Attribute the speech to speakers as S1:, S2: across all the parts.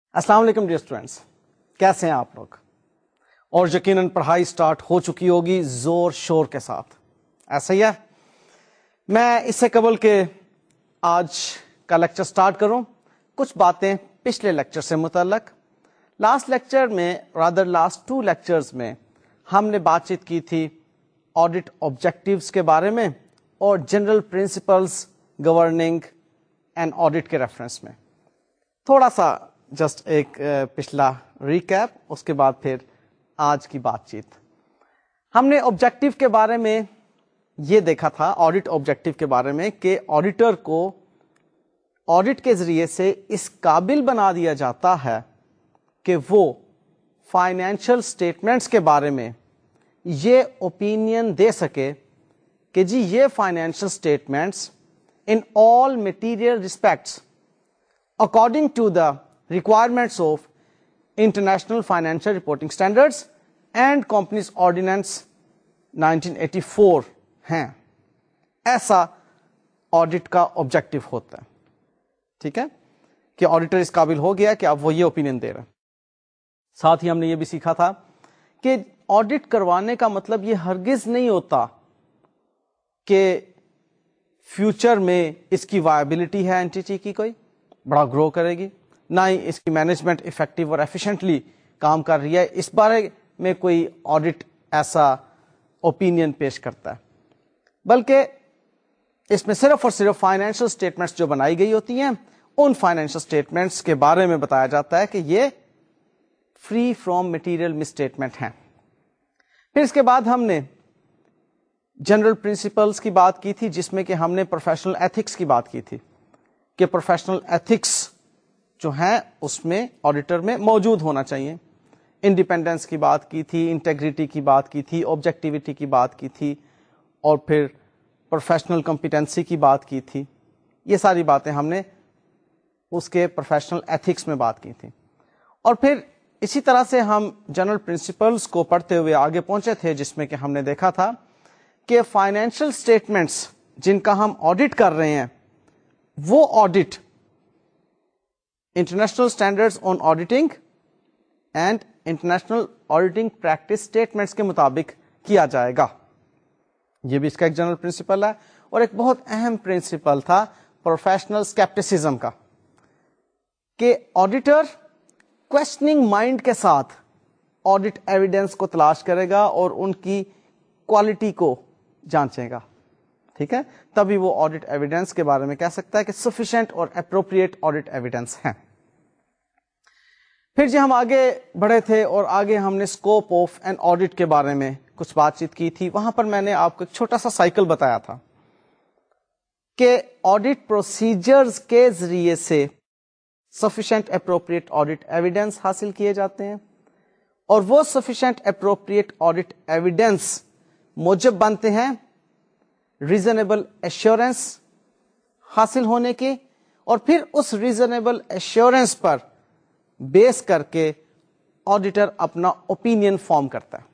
S1: السلام علیکم dear students, کیسے ہیں آپ لوگ؟ اور یقیناً پڑھائی سٹارٹ ہو چکی ہوگی زور شور کے ساتھ، ایسا ہی ہے؟ میں اس سے قبل کہ آج کا لیکچر سٹارٹ کروں، کچھ باتیں پچھلے لیکچر سے متعلق۔ لاسٹ لیکچر میں لاسٹ 2 لیکچرز میں ہم نے بات چیت کی تھی آڈٹ آبجیکٹیوز کے بارے میں اور general principles governing and audit کے ریفرنس میں۔ تھوڑا سا جسٹ ایک پچھلا ریکیپ، اس کے بعد پھر آج کی بات چیت۔ ہم نے آبجیکٹیو کے بارے میں یہ دیکھا تھا، آڈٹ آبجیکٹیو کے بارے میں، کہ آڈیٹر کو آڈٹ کے ذریعے سے اس قابل بنا دیا جاتا ہے کہ وہ فائنینشیل سٹیٹمنٹس کے بارے میں یہ اوپینین دے سکے کہ جی یہ financial statements in all material respects according to the requirements of International Financial Reporting Standards and Companies Ordinance 1984 ہیں۔ ایسا آڈٹ کا آبجیکٹو ہوتا ہے، ٹھیک ہے، کہ آڈیٹر اس قابل ہو گیا کہ اب وہ یہ اوپینین دے رہا ہے۔ ساتھ ہی ہم نے یہ بھی سیکھا تھا کہ آڈٹ کروانے کا مطلب یہ ہرگز نہیں ہوتا کہ فیوچر میں اس کی وائبلٹی ہے اینٹیٹی کی، کوئی بڑا گرو کرے گی، نہ ہی اس کی مینجمنٹ افیکٹو اور ایفیشینٹلی کام کر رہی ہے، اس بارے میں کوئی آڈٹ ایسا اوپینین پیش کرتا ہے، بلکہ اس میں صرف اور صرف فائنینشیل سٹیٹمنٹس جو بنائی گئی ہوتی ہیں ان فائنینشیل سٹیٹمنٹس کے بارے میں بتایا جاتا ہے کہ یہ free from material misstatement ہیں۔ پھر اس کے بعد ہم نے جنرل پرنسپلز کی بات کی تھی، جس میں کہ ہم نے پروفیشنل ایتھکس کی بات کی تھی کہ پروفیشنل ایتھکس جو ہیں اس میں آڈیٹر میں موجود ہونا چاہیے۔ انڈیپینڈنس کی بات کی تھی، انٹیگریٹی کی بات کی تھی، آبجیکٹیوٹی کی بات کی تھی، اور پھر پروفیشنل کمپیٹنسی کی بات کی تھی۔ یہ ساری باتیں ہم نے اس کے پروفیشنل ایتھکس میں بات کی تھی۔ اور پھر اسی طرح سے ہم جنرل پرنسپلز کو پڑھتے ہوئے آگے پہنچے تھے، جس میں کہ ہم نے دیکھا تھا کہ فائنینشیل سٹیٹمنٹس جن کا ہم آڈٹ کر رہے ہیں وہ audit international standards on auditing and international auditing practice statements کے مطابق کیا جائے گا۔ یہ بھی اس کا ایک جنرل پرنسپل ہے، اور ایک بہت اہم پرنسپل تھا پروفیشنل اسکیپٹسزم کا، کہ آڈیٹر کویسچننگ مائنڈ کے ساتھ آڈٹ ایویڈنس کو تلاش کرے گا اور ان کی کوالٹی کو جانچے گا، ٹھیک ہے، تبھی وہ آڈٹ ایویڈنس کے بارے میں کہہ سکتا ہے کہ سفیشینٹ اور اپروپریٹ آڈٹ ایویڈنس ہیں۔ پھر جب ہم آگے بڑھے تھے اور آگے ہم نے اسکوپ آف این آڈٹ کے بارے میں کچھ بات چیت کی تھی، وہاں پر میں نے آپ کو ایک چھوٹا سا سائیکل بتایا تھا کہ آڈٹ پروسیجرز کے ذریعے سے سفیشینٹ اپروپریٹ آڈٹ ایویڈنس حاصل کیے جاتے ہیں، اور وہ سفیشینٹ اپروپریٹ آڈٹ ایویڈنس موجب بنتے ہیں ریزنیبل ایشورنس حاصل ہونے کے، اور پھر اس ریزنیبل ایشورنس پر بیس کر کے آڈیٹر اپنا اوپینین فارم کرتا ہے۔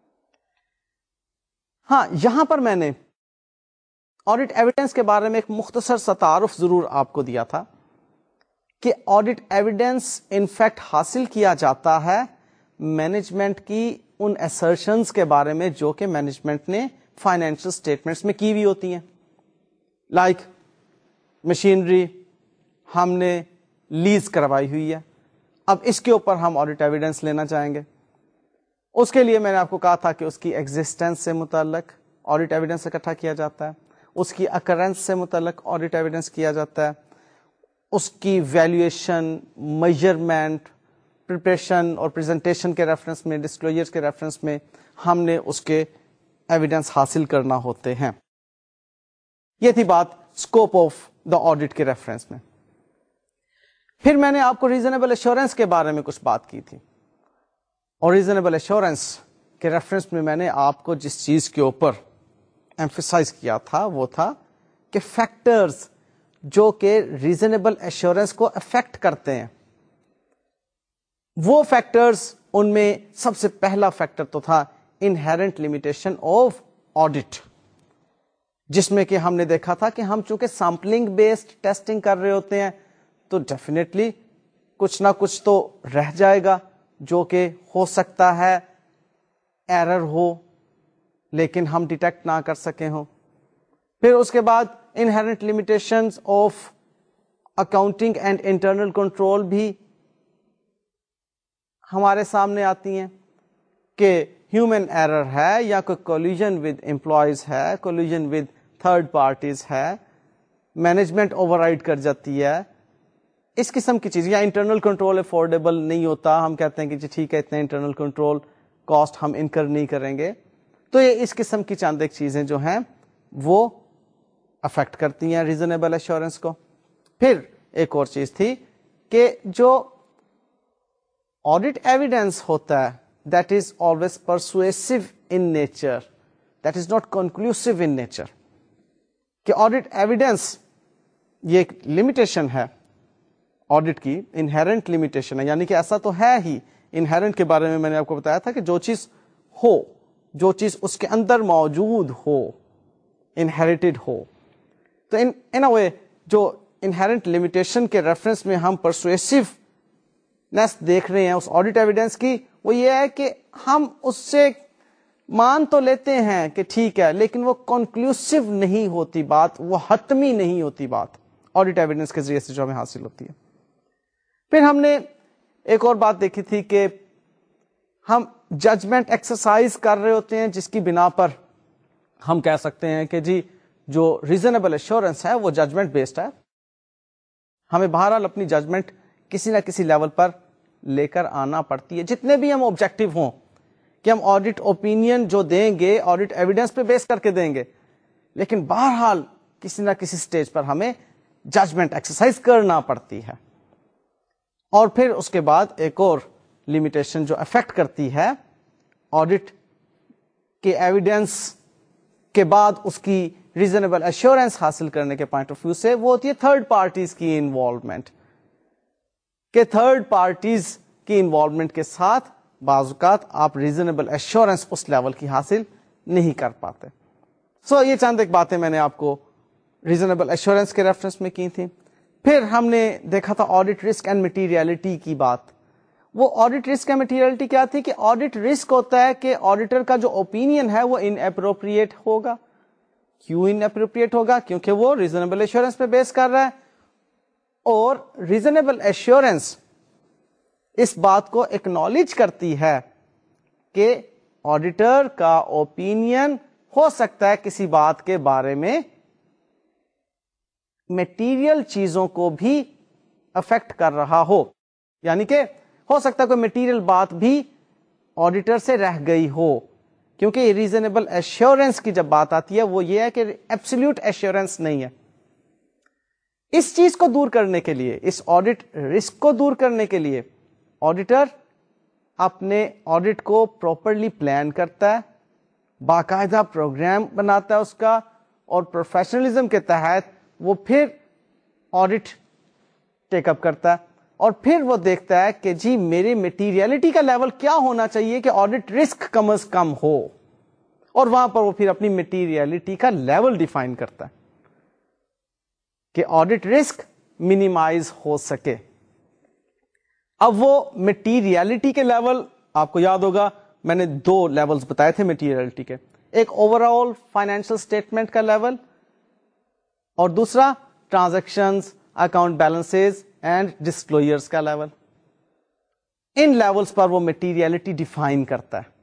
S1: ہاں، یہاں پر میں نے آڈٹ ایویڈنس کے بارے میں ایک مختصر سا تعارف ضرور آپ کو دیا تھا کہ آڈٹ ایویڈنس انفیکٹ حاصل کیا جاتا ہے مینجمنٹ کی ان اسرشنز کے بارے میں جو کہ مینجمنٹ نے فائنینشیل سٹیٹمنٹس میں کی ہوئی ہوتی ہیں، لائک مشینری ہم نے لیز کروائی ہوئی ہے، اب اس کے اوپر ہم آڈٹ ایویڈنس لینا چاہیں گے، اس کے لیے میں نے آپ کو کہا تھا کہ اس کی ایگزسٹنس سے متعلق آڈٹ ایویڈنس اکٹھا کیا جاتا ہے، اس کی اکرنس سے متعلق آڈٹ ایویڈنس کیا جاتا ہے، اس کی ویلیویشن، میجرمنٹ، پریپریشن اور پریزنٹیشن کے ریفرنس میں، ڈسکلوجر کے ریفرنس میں ہم نے اس کے ایویڈنس حاصل کرنا ہوتے ہیں۔ یہ تھی بات اسکوپ آف دا آڈٹ کے ریفرنس میں۔ پھر میں نے آپ کو ریزنیبل ایشورنس کے بارے میں کچھ بات کی تھی، اور ریزنیبل ایشورنس کے ریفرنس میں نے آپ کو جس چیز کے اوپر ایمفیسائز کیا تھا وہ تھا کہ فیکٹرز جو کہ ریزنیبل ایشورنس کو افیکٹ کرتے ہیں، وہ فیکٹرز، ان میں سب سے پہلا فیکٹر تو تھا انہیرنٹ لمیٹیشن آف آڈٹ، جس میں کہ ہم نے دیکھا تھا کہ ہم چونکہ سیمپلنگ بیسڈ ٹیسٹنگ کر رہے ہوتے ہیں تو ڈیفینیٹلی کچھ نہ کچھ تو رہ جائے گا جو کہ ہو سکتا ہے ایرر ہو لیکن ہم ڈیٹیکٹ نہ کر سکے ہوں. پھر اس کے بعد inherent limitations of accounting and internal control بھی ہمارے سامنے آتی ہیں کہ ہیومن ایرر ہے یا کوئی کولیجن ود امپلائیز ہے, کولیجن ود تھرڈ پارٹیز ہے, مینجمنٹ اوور رائڈ کر جاتی ہے, اس قسم کی چیز. یا انٹرنل کنٹرول افورڈیبل نہیں ہوتا, ہم کہتے ہیں کہ جی ٹھیک ہے اتنے انٹرنل کنٹرول کاسٹ ہم انکر نہیں کریں گے. تو یہ اس قسم کی چند ایک چیزیں جو ہیں وہ افیکٹ کرتی ہیں ریزنیبل ایشورنس کو. پھر ایک اور چیز تھی کہ جو آڈٹ ایویڈینس ہوتا ہے that is always persuasive in nature, that is not conclusive in nature. کہ آڈٹ ایویڈینس یہ ایک لمیٹیشن ہے آڈٹ کی, انہیرنٹ لمیٹیشن ہے, یعنی کہ ایسا تو ہے ہی. انہیرنٹ کے بارے میں نے آپ کو بتایا تھا کہ جو چیز ہو, جو چیز اس کے اندر موجود ہو, انہیریٹڈ ہو. تو ان اے وے جو انہیرنٹ لمیٹیشن کے ریفرنس میں ہم پرسویسونیس دیکھ رہے ہیں اس آڈٹ ایویڈینس کی, وہ یہ ہے کہ ہم اس سے مان تو لیتے ہیں کہ ٹھیک ہے, لیکن وہ کنکلوسو نہیں ہوتی بات, وہ حتمی نہیں ہوتی بات آڈٹ ایویڈینس کے ذریعے سے جو ہمیں حاصل ہوتی ہے. پھر ہم نے ایک اور بات دیکھی تھی کہ ہم ججمنٹ ایکسرسائز کر رہے ہوتے ہیں جس کی بنا پر ہم کہہ سکتے ہیں کہ جی جو ریزنیبل ایشورنس ہے وہ ججمنٹ بیسڈ ہے. ہمیں بہرحال اپنی ججمنٹ کسی نہ کسی لیول پر لے کر آنا پڑتی ہے, جتنے بھی ہم آبجیکٹو ہوں کہ ہم آڈٹ اوپینین جو دیں گے آڈٹ ایویڈینس پہ بیس کر کے دیں گے, لیکن بہرحال کسی نہ کسی سٹیج پر ہمیں ججمنٹ ایکسرسائز کرنا پڑتی ہے. اور پھر اس کے بعد ایک اور لمیٹیشن جو افیکٹ کرتی ہے آڈٹ کے ایویڈینس کے بعد اس کی ریزنیبل ایشورنس حاصل کرنے کے پوائنٹ آف ویو سے, وہ ہوتی ہے تھرڈ پارٹیز کی انوالومنٹ. کہ تھرڈ پارٹیز کی انوالومنٹ کے ساتھ بعض اوقات آپ ریزنیبل ایشورنس اس لیول کی حاصل نہیں کر پاتے. سو یہ چند ایک باتیں میں نے آپ کو ریزنیبل ایشورنس کے ریفرنس میں کی تھی. پھر ہم نے دیکھا تھا آڈٹ رسک اینڈ مٹیریلٹی کی بات. وہ آڈٹ رسک اینڈ مٹیریلٹی کیا تھی کہ آڈٹ رسک ہوتا ہے کہ آڈیٹر کا جو اوپینین ہے وہ ان اپروپریٹ ہوگا. کیوں ان اپروپریٹ ہوگا؟ کیونکہ وہ ریزنیبل ایشورنس پہ بیس کر رہا ہے, اور ریزنیبل ایشورنس اس بات کو ایکنالج کرتی ہے کہ آڈیٹر کا اوپینین ہو سکتا ہے کسی بات کے بارے میں میٹیریل چیزوں کو بھی افیکٹ کر رہا ہو, یعنی کہ ہو سکتا ہے کوئی میٹیریل بات بھی آڈیٹر سے رہ گئی ہو. کیونکہ ریزنیبل ایشورنس کی جب بات آتی ہے وہ یہ ہے کہ ایبسلیوٹ ایشورنس نہیں ہے. اس چیز کو دور کرنے کے لیے, اس آڈٹ رسک کو دور کرنے کے لیے آڈیٹر اپنے آڈٹ کو پراپرلی پلان کرتا ہے, باقاعدہ پروگرام بناتا ہے اس کا, اور پروفیشنلزم کے تحت وہ پھر آڈٹ ٹیک اپ کرتا ہے, اور پھر وہ دیکھتا ہے کہ جی میری میٹیریلٹی کا لیول کیا ہونا چاہیے کہ آڈٹ رسک کم از کم ہو, اور وہاں پر وہ پھر اپنی میٹیریلٹی کا لیول ڈیفائن کرتا ہے کہ آڈٹ رسک منیمائز ہو سکے. اب وہ میٹیریلٹی کے لیول, آپ کو یاد ہوگا میں نے 2 لیولز بتائے تھے میٹیریلٹی کے, ایک اوور آل فائنینشل اسٹیٹمنٹ کا لیول, اور دوسرا transactions, account balances and disclosures کا لیول. ان لیولز پر وہ میٹیریلٹی ڈیفائن کرتا ہے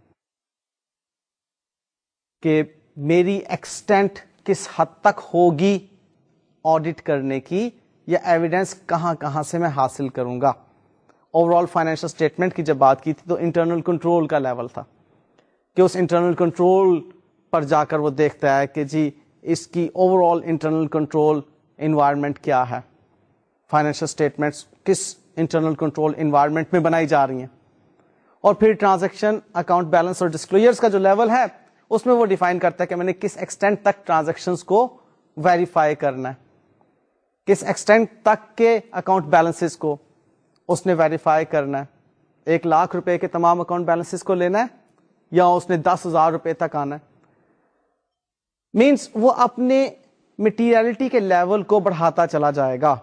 S1: کہ میری ایکسٹینٹ کس حد تک ہوگی آڈٹ کرنے کی, یا ایویڈنس کہاں کہاں سے میں حاصل کروں گا. اوور آل فائنینشل اسٹیٹمنٹ کی جب بات کی تھی تو انٹرنل کنٹرول کا لیول تھا کہ اس انٹرنل کنٹرول پر جا کر وہ دیکھتا ہے کہ جی اس کی overall internal control environment کیا ہے, فائنینشیل اسٹیٹمنٹس کس انٹرنل کنٹرول انوائرمنٹ میں بنائی جا رہی ہیں. اور پھر ٹرانزیکشن, اکاؤنٹ بیلنس اور ڈسکلوجرز کا جو لیول ہے اس میں وہ ڈیفائن کرتا ہے کہ میں نے کس ایکسٹینٹ تک ٹرانزیکشنز کو ویریفائی کرنا ہے, کس ایکسٹینٹ تک کے اکاؤنٹ بیلنسز کو اس نے ویریفائی کرنا ہے. 1,00,000 روپے کے تمام اکاؤنٹ بیلنسز کو لینا ہے یا اس نے 10,000 روپے تک آنا ہے. مینس وہ اپنے میٹیریلٹی کے لیول کو بڑھاتا چلا جائے گا.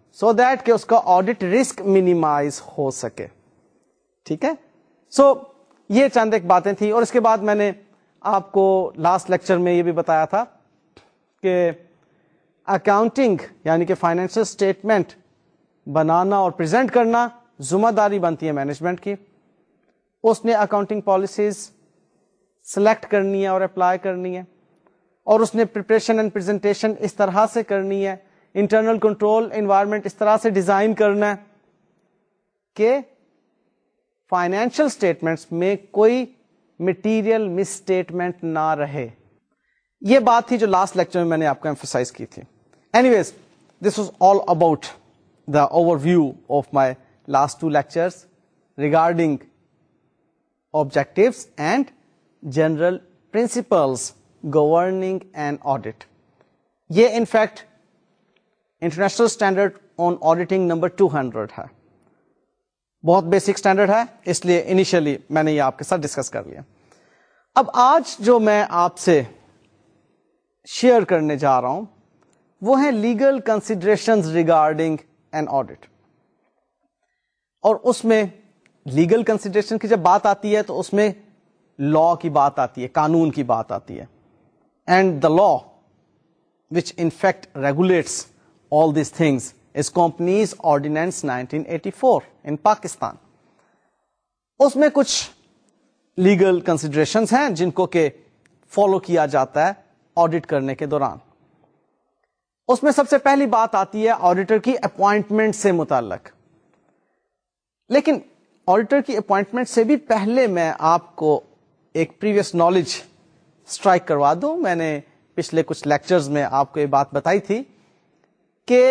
S1: سو دیٹ کہ اس کا آڈٹ رسک منیمائز ہو سکے. ٹھیک ہے, سو یہ چند ایک باتیں تھیں. اور اس کے بعد میں نے آپ کو لاسٹ لیکچر میں یہ بھی بتایا تھا کہ اکاؤنٹنگ یعنی کہ فائنینشیل اسٹیٹمنٹ بنانا اور پریزنٹ کرنا ذمہ داری بنتی ہے مینجمنٹ کی. اس نے اکاؤنٹنگ پالیسیز سلیکٹ کرنی ہے اور اپلائی کرنی ہے, اور اس نے پریپریشن اینڈ پریزنٹیشن اس طرح سے کرنی ہے, انٹرنل کنٹرول انوائرمنٹ اس طرح سے ڈیزائن کرنا ہے کہ فائنینشیل اسٹیٹمنٹس میں کوئی مٹیریل مس اسٹیٹمنٹ نہ رہے. یہ بات تھی جو لاسٹ لیکچر میں نے آپ کو ایمفسائز کی تھی. Anyways, this was all about the overview of my last 2 lectures regarding objectives and general principles governing an audit. یہ in fact international standard on auditing number 200 ہے. بہت basic standard ہے, اس لیے initially میں نے یہ آپ کے ساتھ ڈسکس کر لیا. اب آج جو میں آپ سے شیئر کرنے جا رہا ہوں وہ ہیں legal considerations regarding an audit. اور اس میں لیگل کنسیڈریشن کی جب بات آتی ہے تو اس میں لا کی بات آتی ہے, قانون کی بات آتی ہے. And the law which in fact regulates all these things is Companies Ordinance 1984 in Pakistan. اس میں کچھ لیگل کنسیڈریشنز ہیں جن کو کہ فالو کیا جاتا ہے آڈٹ کرنے کے دوران. اس میں سب سے پہلی بات آتی ہے آڈیٹر کی اپوائنٹمنٹ سے متعلق. لیکن آڈیٹر کی اپوائنٹمنٹ سے بھی پہلے میں آپ کو ایک پریویس نالج اسٹرائک کروا دوں. میں نے پچھلے کچھ لیکچرز میں آپ کو یہ بات بتائی تھی کہ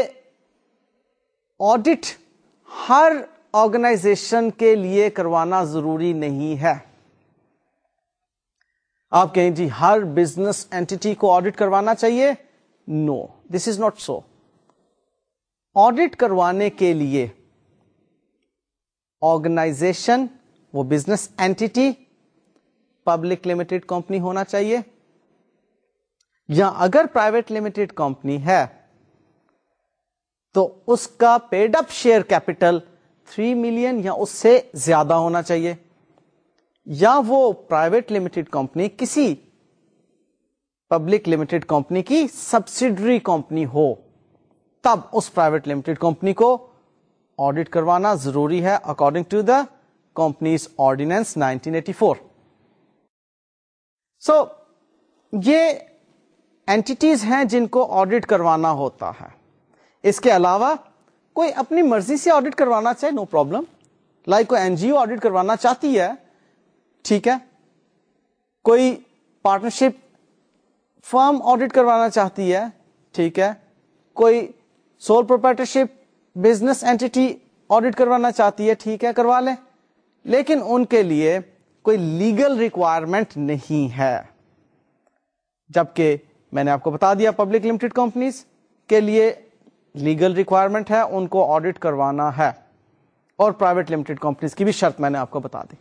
S1: آڈٹ ہر آرگنائزیشن کے لیے کروانا ضروری نہیں ہے. آپ کہیں جی ہر بزنس اینٹی کو آڈٹ کروانا چاہیے. نو, دس از ناٹ سو. آڈٹ کروانے کے لیے آرگنائزیشن, وہ business entity public limited company ہونا چاہیے, یا اگر پرائیویٹ لمیٹڈ کمپنی ہے تو اس کا paid up share capital 3 million یا اس سے زیادہ ہونا چاہیے, یا وہ پرائیویٹ لمیٹڈ کمپنی کسی پبلک لمیٹڈ کمپنی کی سبسیڈری کمپنی ہو, تب اس پرائیویٹ لمیٹڈ کمپنی کو آڈٹ کروانا ضروری ہے according to the companies ordinance 1984. So یہ اینٹیز ہیں جن کو آڈٹ کروانا ہوتا ہے. اس کے علاوہ کوئی اپنی مرضی سے آڈٹ کروانا چاہے, نو پرابلم. لائک کوئی NGO آڈٹ کروانا چاہتی ہے, ٹھیک ہے. کوئی پارٹنرشپ فرم آڈٹ کروانا چاہتی ہے, ٹھیک ہے. کوئی sole proprietorship business entity audit کروانا چاہتی ہے, ٹھیک ہے, کروا لیں. لیکن ان کے لیے کوئی لیگل ریکوائرمنٹ نہیں ہے. جبکہ میں نے آپ کو بتا دیا پبلک لمیٹڈ کمپنیز کے لیے لیگل ریکوائرمنٹ ہے, ان کو آڈٹ کروانا ہے, اور پرائیویٹ لمیٹڈ کمپنیز کی بھی شرط میں نے آپ کو بتا دی.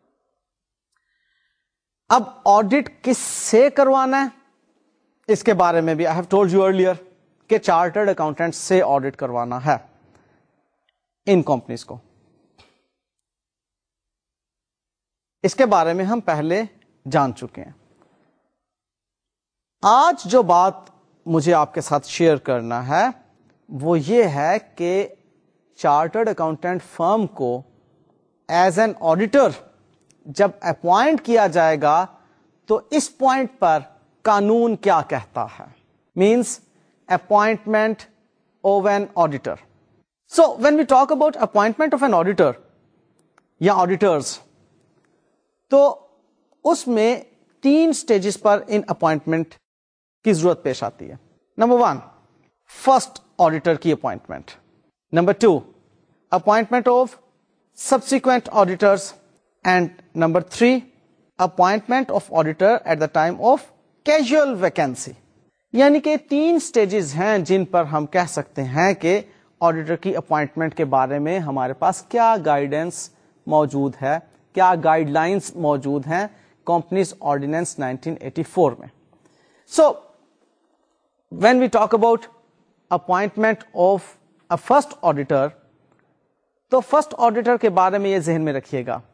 S1: اب آڈٹ کس سے کروانا ہے اس کے بارے میں بھی I have told you earlier کہ چارٹرڈ اکاؤنٹنٹ سے آڈٹ کروانا ہے ان کمپنیز کو. اس کے بارے میں ہم پہلے جان چکے ہیں. آج جو بات مجھے آپ کے ساتھ شیئر کرنا ہے وہ یہ ہے کہ چارٹرڈ اکاؤنٹنٹ فرم کو ایز این آڈیٹر جب اپوائنٹ کیا جائے گا تو اس پوائنٹ پر قانون کیا کہتا ہے. Means appointment of an auditor. So when we talk about appointment of an auditor یا آڈیٹرز, تو اس میں 3 سٹیجز پر ان اپوائنٹمنٹ کی ضرورت پیش آتی ہے. نمبر 1 فرسٹ آڈیٹر کی appointment. Number 2 appointment of subsequent auditors. And number 3 appointment of auditor at the time of casual vacancy. یعنی کہ 3 سٹیجز ہیں جن پر ہم کہہ سکتے ہیں کہ آڈیٹر کی اپوائنٹمنٹ کے بارے میں ہمارے پاس کیا گائیڈنس موجود ہے, کیا گائیڈ لائنس موجود ہیں کمپنیز آرڈیننس 1984 میں. So when we talk about appointment of first auditor, تو فرسٹ آڈیٹر کے بارے میں یہ ذہن میں رکھیے گا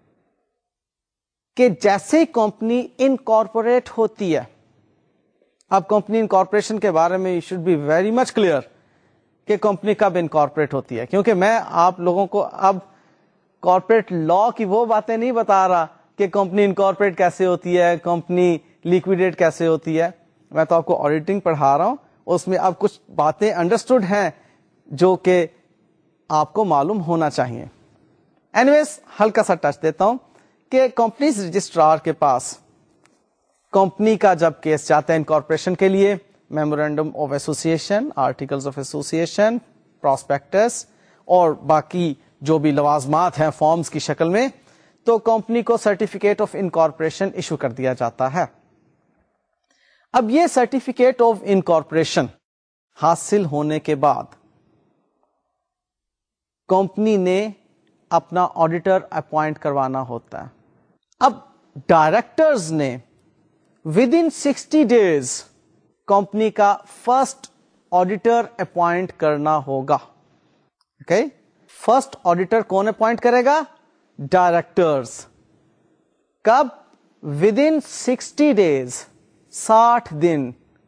S1: کہ جیسے ہی کمپنی انکارپوریٹ ہوتی ہے, اب کمپنی انکارپوریشن کے بارے میں you should be very much clear کہ کمپنی کب انکارپوریٹ ہوتی ہے, کیونکہ میں آپ لوگوں کو اب کارپوریٹ لا کی وہ باتیں نہیں بتا رہا کہ کمپنی انکارپوریٹ کیسے ہوتی ہے, کمپنی لیکویڈیٹ کیسے ہوتی ہے. میں تو آپ کو آڈیٹنگ پڑھا رہا ہوں, اس میں اب کچھ باتیں انڈرسٹوڈ ہیں جو کہ آپ کو معلوم ہونا چاہیے. اینیویز ہلکا سا ٹچ دیتا ہوں کہ کمپنیز رجسٹرار کے پاس کمپنی کا جب کیس جاتا ہے انکارپوریشن کے لیے, memorandum of association, articles of association, prospectus اور باقی جو بھی لوازمات ہیں فارمز کی شکل میں, تو کمپنی کو سرٹیفکیٹ آف انکارپوریشن ایشو کر دیا جاتا ہے. اب یہ سرٹیفکیٹ آف انکارپوریشن حاصل ہونے کے بعد کمپنی نے اپنا آڈیٹر اپوائنٹ کروانا ہوتا ہے. اب ڈائریکٹرز نے ود ان 60 days کمپنی کا فرسٹ آڈیٹر اپوائنٹ کرنا ہوگا. اوکے, فرسٹ آڈیٹر کون اپوائنٹ کرے گا؟ ڈائریکٹرز. کب؟ ود ان 60 days, 60 دن.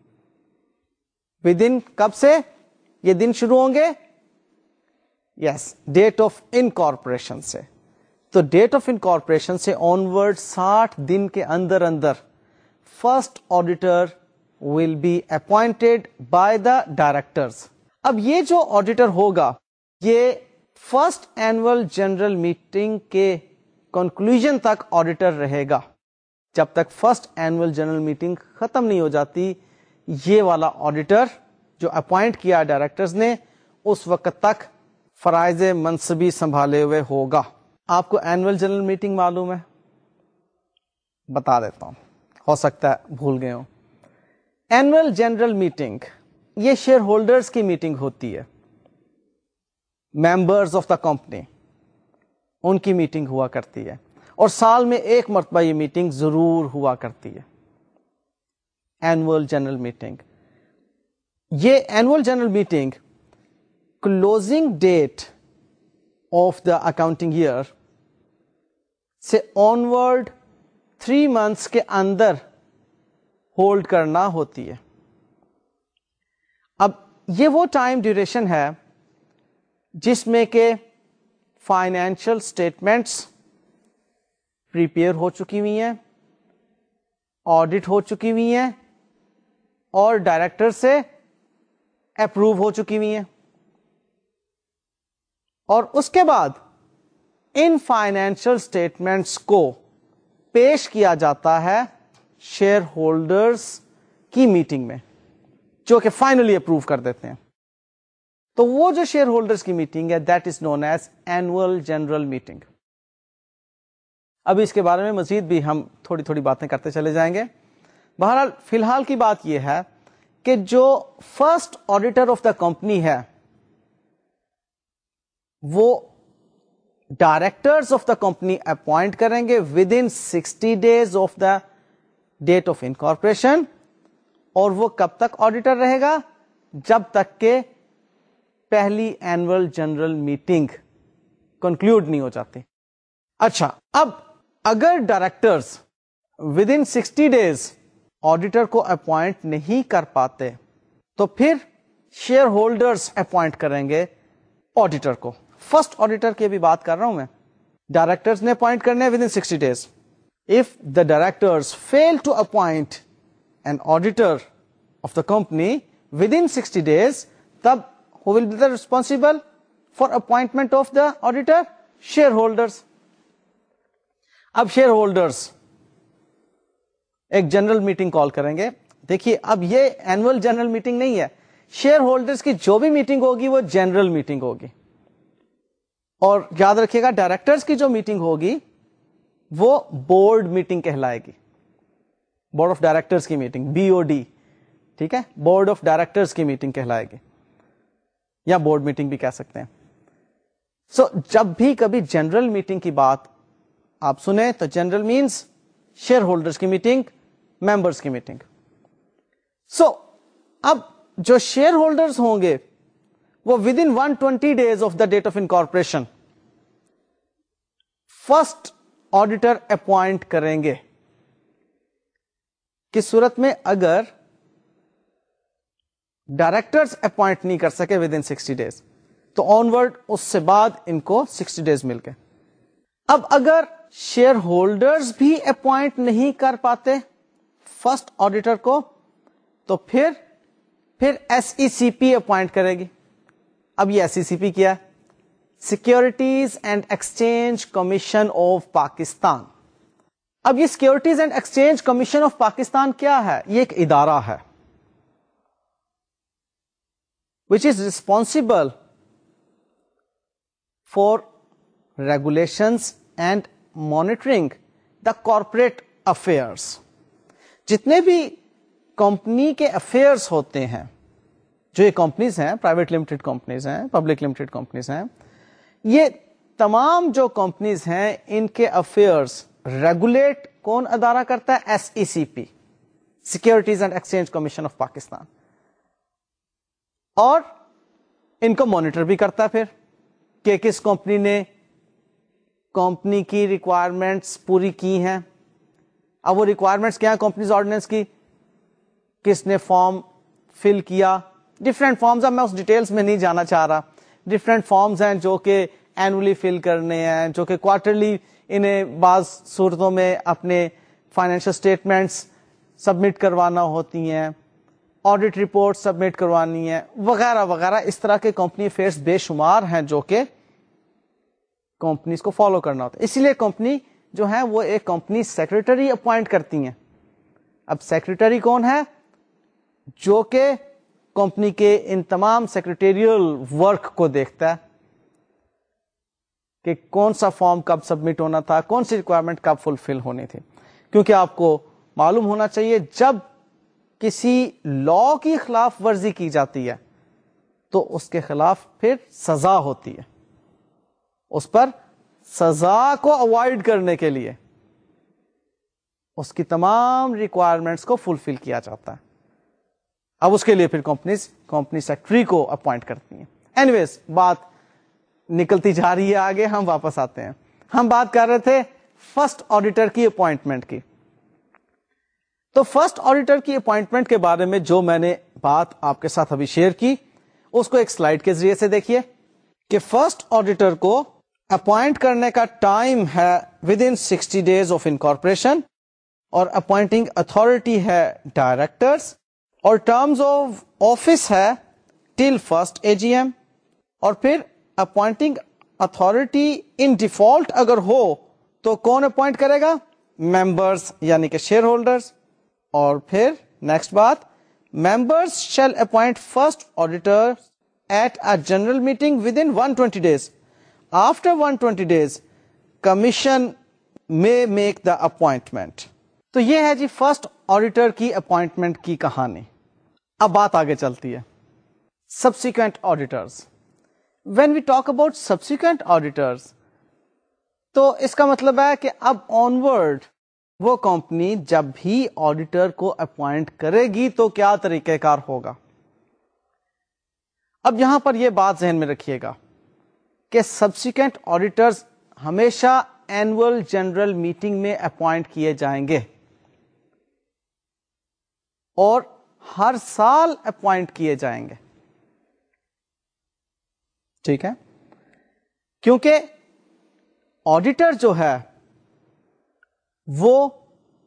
S1: ود ان کب سے یہ دن شروع ہوں گے؟ یس, ڈیٹ آف انکارپوریشن سے. تو ڈیٹ آف انکارپوریشن سے آنورڈ 60 دن کے اندر اندر first auditor will be appointed by the directors. اب یہ جو آڈیٹر ہوگا یہ فرسٹ اینوئل جنرل میٹنگ کے کنکلوژن تک آڈیٹر رہے گا. جب تک فرسٹ اینوئل جنرل میٹنگ ختم نہیں ہو جاتی, یہ والا آڈیٹر جو اپوائنٹ کیا ڈائریکٹرز نے اس وقت تک فرائض منصبی سنبھالے ہوئے ہوگا. آپ کو اینوئل جنرل میٹنگ معلوم ہے؟ بتا دیتا ہوں, ہو سکتا ہے بھول گئے ہوں. اینوئل جنرل میٹنگ یہ شیئر ہولڈرز کی میٹنگ ہوتی ہے, ممبرز آف دا کمپنی ان کی میٹنگ ہوا کرتی ہے, اور سال میں ایک مرتبہ یہ میٹنگ ضرور ہوا کرتی ہے, اینوئل جنرل میٹنگ. یہ annual general meeting closing date of the accounting year سے آنورڈ 3 months کے اندر ہولڈ کرنا ہوتی ہے. اب یہ وہ ٹائم ڈیوریشن ہے جس میں کہ فائنینشل اسٹیٹمنٹس پریپیئر ہو چکی ہوئی ہیں, آڈٹ ہو چکی ہوئی ہیں, اور ڈائریکٹر سے اپروو ہو چکی ہوئی ہیں, اور اس کے بعد ان فائنینشل اسٹیٹمنٹس کو پیش کیا جاتا ہے شیئر ہولڈرز کی میٹنگ میں, جو کہ فائنلی اپروو کر دیتے ہیں. تو وہ جو شیئر ہولڈرز کی میٹنگ ہے that is known as annual general meeting. اب اس کے بارے میں مزید بھی ہم تھوڑی تھوڑی باتیں کرتے چلے جائیں گے. بہرحال فی الحال کی بات یہ ہے کہ جو first auditor of the company ہے وہ directors of the company appoint کریں گے within 60 days of the date of incorporation, اور وہ کب تک آڈیٹر رہے گا؟ جب تک کہ پہلی اینوئل جنرل میٹنگ کنکلوڈ نہیں ہو جاتی. اچھا, اب اگر directors within 60 days auditor کو اپوائنٹ نہیں کر پاتے تو پھر شیئر ہولڈرز اپوائنٹ کریں گے آڈیٹر کو. فرسٹ آڈیٹر کی بھی بات کر رہا ہوں میں, ڈائریکٹرز نے اپوائنٹ کرنے within 60 days. If the directors fail to appoint an auditor of the company within 60 days, then who will be the responsible for appointment of the auditor? Shareholders. اب شیئر ہولڈرز ایک general meeting call کریں گے. دیکھیے اب یہ annual general meeting نہیں ہے, shareholders کی جو بھی میٹنگ ہوگی وہ جنرل میٹنگ ہوگی. اور یاد رکھیے گا ڈائریکٹرز کی جو میٹنگ ہوگی وہ بورڈ میٹنگ کہلائے گی, بورڈ آف ڈائریکٹرز کی میٹنگ, BOD, ٹھیک ہے, بورڈ آف ڈائریکٹرز کی میٹنگ کہلائے گی, یا بورڈ میٹنگ بھی کہہ سکتے ہیں. سو جب بھی کبھی جنرل میٹنگ کی بات آپ سنیں تو جنرل مینس شیئر ہولڈرز کی میٹنگ, ممبرز کی میٹنگ. سو اب جو شیئر ہولڈرز ہوں گے وہ within 120 days of the date of incorporation first auditor appoint کریں گے. کس صورت میں؟ اگر ڈائریکٹرز اپوائنٹ نہیں کر سکے ود ان 60 days تو آن ورڈ اس سے بعد ان کو 60 days مل گئے. اب اگر شیئر ہولڈرز بھی اپوائنٹ نہیں کر پاتے فرسٹ آڈیٹر کو تو پھر ایس ای سی پی اپوائنٹ کرے گی. اب یہ ایس ای سی پی کیا ہے؟ Securities and exchange commission of Pakistan. اب یہ securities and exchange commission of Pakistan کیا ہے؟ یہ ایک ادارہ ہے which is responsible for regulations and monitoring the corporate affairs. جتنے بھی کمپنی کے افیئرس ہوتے ہیں، جو یہ کمپنیز ہیں، پرائیویٹ لمیٹڈ کمپنیز ہیں، پبلک لمیٹڈ کمپنیز ہیں، یہ تمام جو کمپنیز ہیں ان کے افیئرس ریگولیٹ کون ادارہ کرتا ہے؟ S E C P, securities and exchange commission of Pakistan. اور ان کو مانیٹر بھی کرتا ہے پھر کہ کس کمپنی نے کمپنی کی ریکوائرمنٹس پوری کی ہیں. اب وہ ریکوائرمنٹس کیا ہیں کمپنیز آرڈیننس کی؟ کس نے فارم فل کیا؟ Different forms. اب میں اس ڈیٹیلز میں نہیں جانا چاہ رہا. ڈفرینٹ فارمز ہیں جو کہ اینولی فل کرنے ہیں، جو کہ کوارٹرلی انہیں بعض صورتوں میں اپنے فائنینشل اسٹیٹمنٹس سبمٹ کروانا ہوتی ہیں، آڈٹ رپورٹ سبمٹ کروانی ہے، وغیرہ وغیرہ. اس طرح کے کمپنی افیئرس بے شمار ہیں جو کہ کمپنیز کو فالو کرنا ہوتا ہے. اسی لیے کمپنی جو ہے وہ ایک کمپنی سیکرٹری اپوائنٹ کرتی ہیں. اب سیکرٹری کون ہے؟ جو کہ کمپنی کے ان تمام سیکرٹیریل ورک کو دیکھتا ہے کہ کون سا فارم کب سبمٹ ہونا تھا، کون سی ریکوائرمنٹ کب فلفل ہونی تھی. کیونکہ آپ کو معلوم ہونا چاہیے جب کسی لا کی خلاف ورزی کی جاتی ہے تو اس کے خلاف پھر سزا ہوتی ہے. اس پر سزا کو اوائڈ کرنے کے لیے اس کی تمام ریکوائرمنٹس کو فلفل کیا جاتا ہے. اب اس کے لیے پھر کمپنی سیکرٹری کو اپوائنٹ کرتی ہیں. اینیویز بات نکلتی جا رہی ہے آگے، ہم واپس آتے ہیں. ہم بات کر رہے تھے فرسٹ آڈیٹر کی اپوائنٹمنٹ کی. تو فرسٹ آڈیٹر کی اپوائنٹمنٹ کے بارے میں جو میں نے بات آپ کے ساتھ ابھی شیئر کی اس کو ایک سلائیڈ کے ذریعے سے دیکھیے کہ فرسٹ آڈیٹر کو اپوائنٹ کرنے کا ٹائم ہے within 60 days of incorporation, اور اپوائنٹنگ اتھارٹی ہے ڈائریکٹرز، اور ٹرمز آف آفس ہے ٹل فرسٹ AGM. اور پھر اپوائنٹنگ اتھارٹی ان ڈیفالٹ اگر ہو تو کون اپوائنٹ کرے گا؟ ممبرز یعنی کہ شیئر ہولڈرز. اور پھر نیکسٹ بات، members shall appoint first auditor at a general meeting within 120 days. After 120 days commission may make the appointment. تو یہ ہے جی فرسٹ آڈیٹر کی اپوائنٹمنٹ کی کہانی. اب بات آگے چلتی ہے subsequent auditors. When we talk about subsequent auditors تو اس کا مطلب ہے کہ اب آنورڈ وہ کمپنی جب بھی آڈیٹر کو اپوائنٹ کرے گی تو کیا طریقہ کار ہوگا. اب یہاں پر یہ بات ذہن میں رکھیے گا کہ سبسیکوینٹ آڈیٹرز ہمیشہ اینول جنرل میٹنگ میں اپوائنٹ کیے جائیں گے اور ہر سال اپوائنٹ کیے جائیں گے. ٹھیک ہے، کیونکہ آڈیٹر جو ہے وہ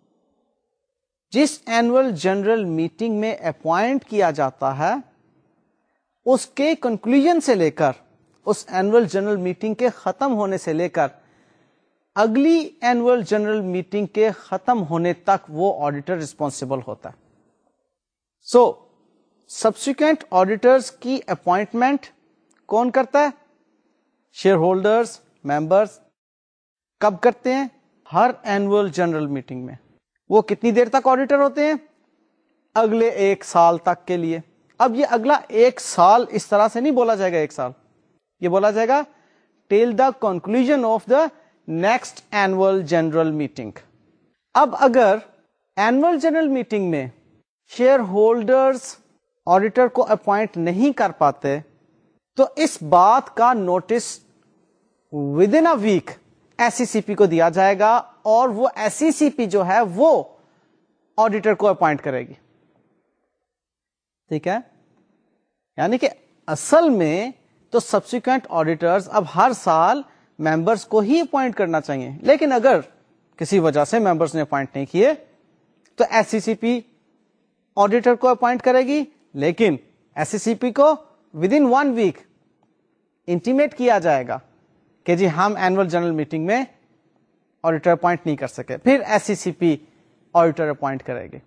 S1: جس اینول جنرل میٹنگ میں اپوائنٹ کیا جاتا ہے اس کے کنکلوژن سے لے کر، اس اینول جنرل میٹنگ کے ختم ہونے سے لے کر اگلی اینول جنرل میٹنگ کے ختم ہونے تک وہ آڈیٹر ریسپانسبل ہوتا ہے. سو سبسیکوینٹ آڈیٹرز کی اپوائنٹمنٹ کون کرتا ہے؟ Shareholders, members. کب کرتے ہیں؟ ہر اینول جنرل میٹنگ میں. وہ کتنی دیر تک آڈیٹر ہوتے ہیں؟ اگلے 1 سال تک کے لیے. اب یہ اگلا 1 سال اس طرح سے نہیں بولا جائے گا 1 سال، یہ بولا جائے گا till the conclusion of the next annual general meeting. اب اگر اینول جنرل میٹنگ میں شیئر ہولڈرز آڈیٹر کو اپوائنٹ نہیں کر پاتے تو اس بات کا notice within a week S E C P کو دیا جائے گا اور وہ ایس سی سی پی جو ہے وہ آڈیٹر کو اپوائنٹ کرے گی. ٹھیک ہے, یعنی کہ اصل میں تو سبسیکوینٹ آڈیٹرز اب ہر سال ممبرس کو ہی اپوائنٹ کرنا چاہیے, لیکن اگر کسی وجہ سے ممبرس نے اپوائنٹ نہیں کیے تو S E C P auditor کو اپوائنٹ کرے گی, لیکن ایس سی سی پی کو ود ان 1 ویک انٹیمیٹ کیا جائے گا کہ جی ہم اینوئل جنرل میٹنگ میں آڈیٹر اپوائنٹ نہیں کر سکے, پھر S E C P auditor appoint کرے گی.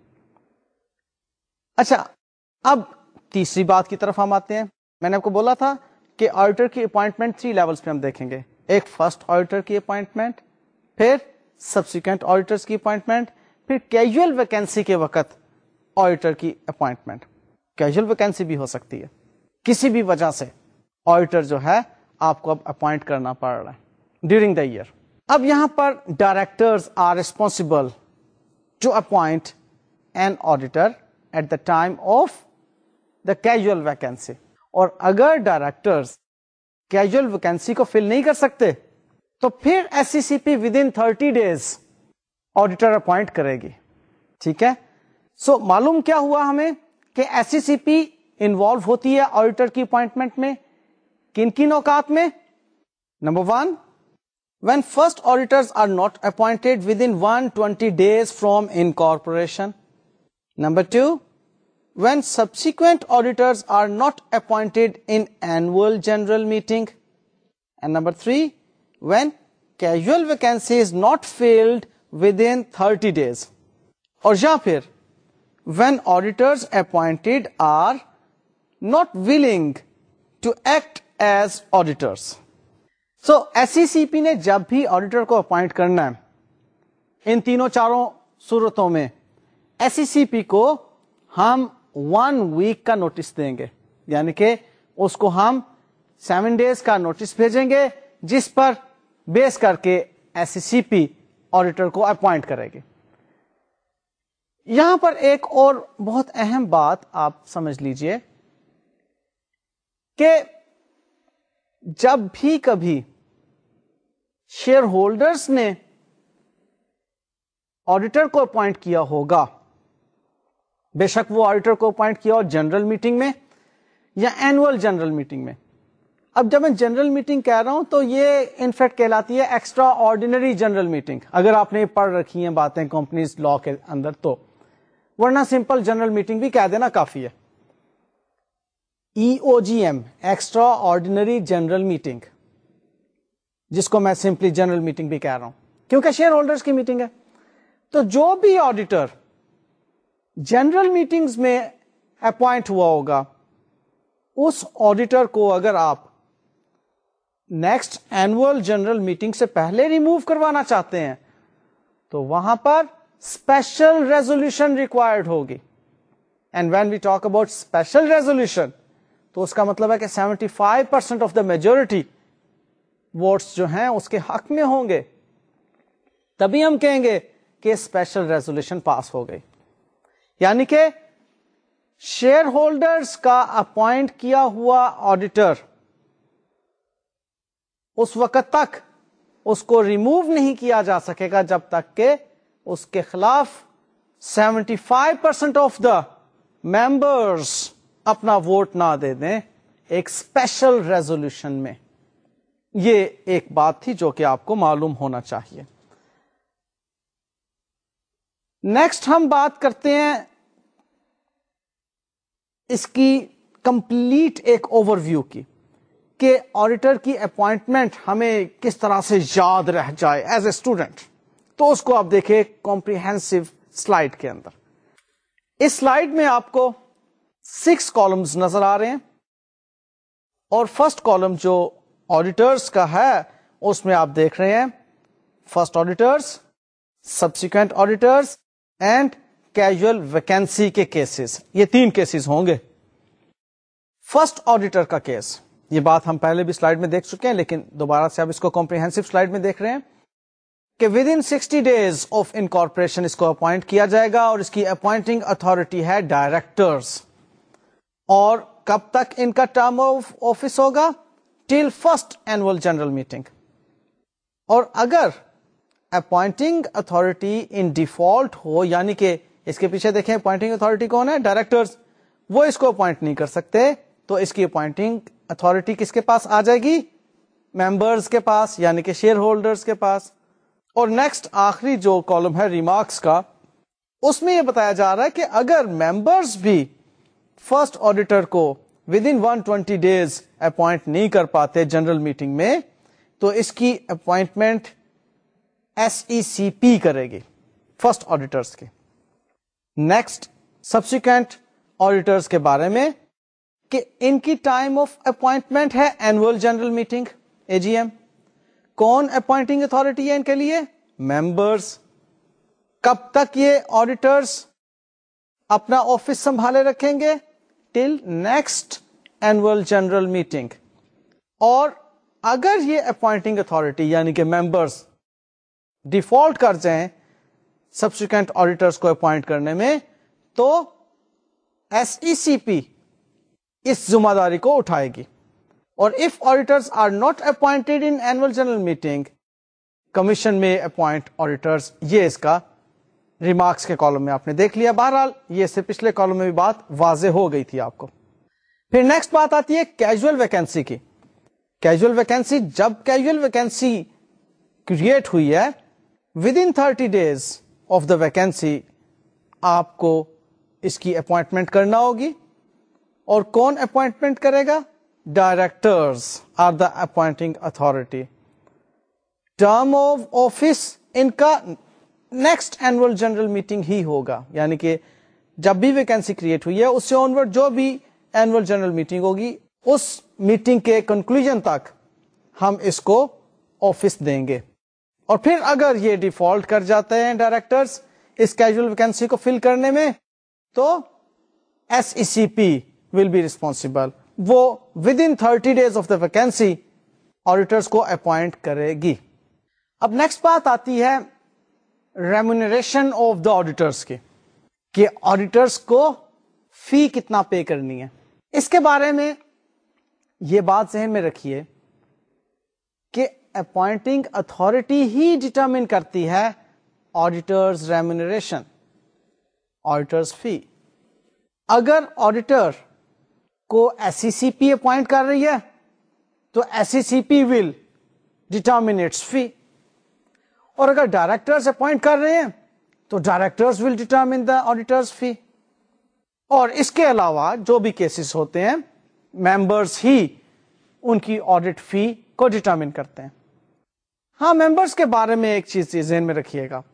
S1: اچھا, اب تیسری بات کی طرف ہم آتے ہیں. میں نے آپ کو بولا تھا کہ آڈیٹر کی اپوائنٹمنٹ 3 لیولز پہ ہم دیکھیں گے. ایک فرسٹ آڈیٹر کی اپوائنٹمنٹ, پھر سبسیکوینٹ آڈیٹرز کی اپوائنٹمنٹ, پھر کیجول ویکینسی کے وقت آڈیٹر کی اپوائنٹمنٹ. کیجول ویکینسی بھی ہو سکتی ہے, کسی بھی وجہ سے آڈیٹر جو ہے آپ کو اب اپوائنٹ کرنا پڑ رہا ہے ڈیورنگ دا ایئر. اب یہاں پر directors are responsible to appoint an auditor at the time of the casual vacancy. اور اگر ڈائریکٹرز کیجول ویکینسی کو فل نہیں کر سکتے تو پھر S E C P within 30 days auditor appoint کرے گی. ٹھیک ہے, سو معلوم کیا ہوا ہمیں کہ ایس سی سی پی انوالو ہوتی ہے آڈیٹر کی اپوائنٹمنٹ میں کن کن اوقات میں. Number 1, when first auditors are not appointed within 120 days from incorporation. Number 2, when subsequent auditors are not appointed in annual general meeting. And number 3, when casual vacancy is not filled within 30 days. اور یا پھر when auditors appointed are not willing to act as auditors. So S E C P نے جب بھی auditor کو appoint کرنا ہے ان تینوں چاروں صورتوں میں ایس سی سی پی کو ہم 1 week کا نوٹس دیں گے, یعنی کہ اس کو ہم 7 days کا نوٹس بھیجیں گے جس پر بیس کر کے S E C P auditor کو اپوائنٹ کرے گی. یہاں پر ایک اور بہت اہم بات آپ سمجھ لیجئے کہ جب بھی کبھی شیئر ہولڈرز نے آڈیٹر کو اپوائنٹ کیا ہوگا, بے شک وہ آڈیٹر کو اپوائنٹ کیا ہو جنرل میٹنگ میں یا اینوئل جنرل میٹنگ میں. اب جب میں جنرل میٹنگ کہہ رہا ہوں تو یہ انفیکٹ کہلاتی ہے ایکسٹرا آرڈینری جنرل میٹنگ, اگر آپ نے پڑھ رکھی ہیں باتیں کمپنیز لا کے اندر تو, ورنہ سمپل جنرل میٹنگ بھی کہہ دینا کافی ہے. EOGM extraordinary general meeting, جس کو میں سمپلی جنرل میٹنگ بھی کہہ رہا ہوں کیونکہ شیئر ہولڈرز کی میٹنگ ہے. تو جو بھی آڈیٹر جنرل میٹنگز میں اپوائنٹ ہوا ہوگا اس آڈیٹر کو اگر آپ نیکسٹ اینوئل جنرل میٹنگ سے پہلے ریموو کروانا چاہتے ہیں تو وہاں پر اسپیشل ریزولوشن ریکوائرڈ ہوگی. And when we talk about special resolution تو اس کا مطلب ہے کہ 75% آف دا میجورٹی ووٹس جو ہیں اس کے حق میں ہوں گے, تبھی ہم کہیں گے کہ اسپیشل ریزولوشن پاس ہو گئی. یعنی کہ شیئر ہولڈرز کا اپوائنٹ کیا ہوا آڈیٹر اس وقت تک اس کو ریموو نہیں کیا جا سکے گا جب تک کہ اس کے خلاف 75% آف دا ممبرز اپنا ووٹ نہ دے دیں ایک اسپیشل ریزولوشن میں. یہ ایک بات تھی جو کہ آپ کو معلوم ہونا چاہیے. نیکسٹ ہم بات کرتے ہیں اس کی کمپلیٹ ایک اوور ویو کی کہ آڈیٹر کی اپوائنٹمنٹ ہمیں کس طرح سے یاد رہ جائے ایز اے اسٹوڈنٹ. تو اس کو آپ دیکھیں کمپریہنسو سلائیڈ کے اندر. اس سلائیڈ میں آپ کو 6 کالمز نظر آ رہے ہیں اور فرسٹ کالم جو آڈیٹرز کا ہے اس میں آپ دیکھ رہے ہیں first auditors, subsequent auditors and casual vacancy کے کیسز. یہ 3 کیسز ہوں گے. فرسٹ آڈیٹر کا کیس, یہ بات ہم پہلے بھی سلائیڈ میں دیکھ چکے ہیں لیکن دوبارہ سے آپ اس کو کمپریہنسو سلائیڈ میں دیکھ رہے ہیں کہ within 60 days of incorporation اس کو اپوائنٹ کیا جائے گا اور اس کی اپوائنٹنگ اتھارٹی ہے ڈائریکٹرز. اور कब तक इनका टर्म ऑफ ऑफिस होगा? Till first annual general meeting. और अगर अपॉइंटिंग अथॉरिटी इन डिफॉल्ट हो, यानी कि इसके पीछे देखें अपॉइंटिंग अथॉरिटी कौन है? डायरेक्टर्स, वो इसको अपॉइंट नहीं कर सकते, तो इसकी अपॉइंटिंग अथॉरिटी किसके पास आ जाएगी? मेंबर्स के पास, यानी कि शेयर होल्डर्स के पास। और नेक्स्ट आखिरी जो कॉलम है रिमार्क्स का, उसमें यह बताया जा रहा है कि अगर मेंबर्स भी फर्स्ट ऑडिटर को विद इन 120 डेज अपॉइंट नहीं कर पाते जनरल मीटिंग में, तो इसकी अपॉइंटमेंट SECP करेगी फर्स्ट ऑडिटर्स की। नेक्स्ट सब्सिक्वेंट ऑडिटर्स के बारे में कि इनकी टाइम ऑफ अपॉइंटमेंट है एनुअल जनरल मीटिंग, AGM। कौन अपॉइंटिंग अथॉरिटी है इनके लिए? मेंबर्स। कब तक ये ऑडिटर्स अपना ऑफिस संभाले रखेंगे? Till next annual general meeting. और अगर ये अपॉइंटिंग अथॉरिटी यानी कि मेंबर्स डिफॉल्ट कर जाएं सब्सिक्वेंट ऑडिटर्स को अपॉइंट करने में, तो SECP इस जिम्मेदारी को उठाएगी। और if auditors are not appointed in annual general meeting, commission may appoint auditors. ये इसका रिमार्क्स के कॉलम में आपने देख लिया। बहरहाल ये इससे पिछले कॉलम में भी बात वाजे हो गई थी आपको। फिर नेक्स्ट बात आती है कैजुअल वैकेंसी की। कैजुअल वैकेंसी, जब कैजुअल वैकेंसी क्रिएट हुई है, within 30 days of the vacancy आपको इसकी अपॉइंटमेंट करना होगी। और कौन अपॉइंटमेंट करेगा? Directors are the appointing authority. Term of office इनका नेक्स्ट एनुअल जनरल मीटिंग ही होगा, यानी कि जब भी वैकेंसी क्रिएट हुई है उससे ऑनवर्ड जो भी एनुअल जनरल मीटिंग होगी, उस मीटिंग के कंक्लूजन तक हम इसको ऑफिस देंगे। और फिर अगर ये डिफॉल्ट कर जाते हैं डायरेक्टर्स इस कैजुअल वैकेंसी को फिल करने में, तो SECP विल बी रिस्पॉन्सिबल। वो within 30 days of the vacancy auditors को अपॉइंट करेगी। अब नेक्स्ट बात आती है रेम्यूनरेशन ऑफ द ऑडिटर्स की, कि ऑडिटर्स को फी कितना पे करनी है। इसके बारे में ये बात जहन में रखिए कि अपॉइंटिंग अथॉरिटी ही डिटरमिन करती है ऑडिटर्स रेम्यूनरेशन, ऑडिटर्स फी। अगर ऑडिटर को SECP अपॉइंट कर रही है, तो SECP will determine its fee. और अगर डायरेक्टर्स अपॉइंट कर रहे हैं, तो directors will determine the auditors fee. और इसके अलावा जो भी केसेस होते हैं, मेंबर्स ही उनकी ऑडिट फी को डिटरमिन करते हैं। हाँ, मेंबर्स के बारे में एक चीज ध्यान में रखिएगा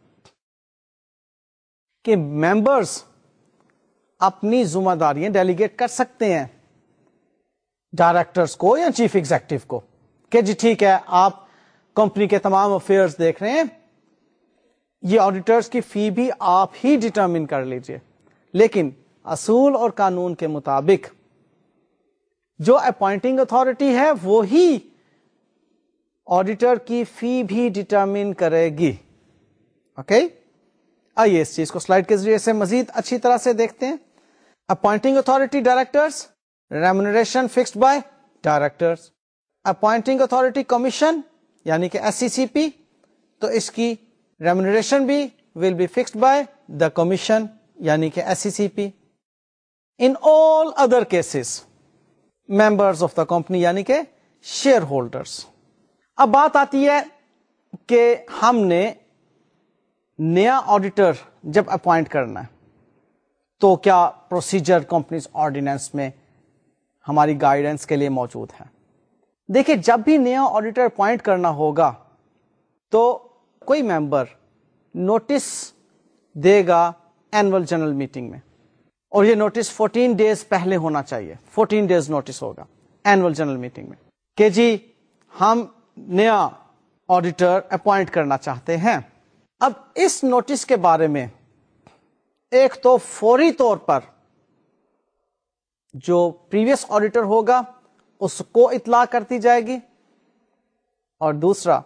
S1: कि मेंबर्स अपनी जिम्मेदारियां डेलीगेट कर सकते हैं डायरेक्टर्स को या चीफ एग्जीक्यूटिव को, कि जी ठीक है, आप कंपनी के तमाम अफेयर्स देख रहे हैं, ये ऑडिटर्स की फी भी आप ही डिटरमिन कर लीजिए। लेकिन असूल और कानून के मुताबिक जो अपॉइंटिंग अथॉरिटी है वो ही ऑडिटर की फी भी डिटरमिन करेगी। ओके, आइए इस चीज को स्लाइड के जरिए से मजीद अच्छी तरह से देखते हैं। Appointing authority directors, remuneration fixed by directors. Appointing authority commission यानी कि SECP, तो इसकी रेम्यूनरेशन भी will be fixed by the commission यानी कि SECP। In all other cases members of the company यानी कि शेयर होल्डर्स। अब बात आती है कि हमने नया ऑडिटर जब अपॉइंट करना है, तो क्या प्रोसीजर कंपनीज ऑर्डिनेंस में हमारी गाइडेंस के लिए मौजूद है। देखिए, जब भी नया ऑडिटर अपॉइंट करना होगा, तो कोई मेंबर नोटिस देगा एनुअल जनरल मीटिंग में, और ये नोटिस 14 डेज पहले होना चाहिए। 14 डेज नोटिस होगा एनुअल जनरल मीटिंग में कि जी हम नया ऑडिटर अपॉइंट करना चाहते हैं। अब इस नोटिस के बारे में एक तो फौरी तौर पर जो प्रीवियस ऑडिटर होगा उसको इत्तला कर दी जाएगी, और दूसरा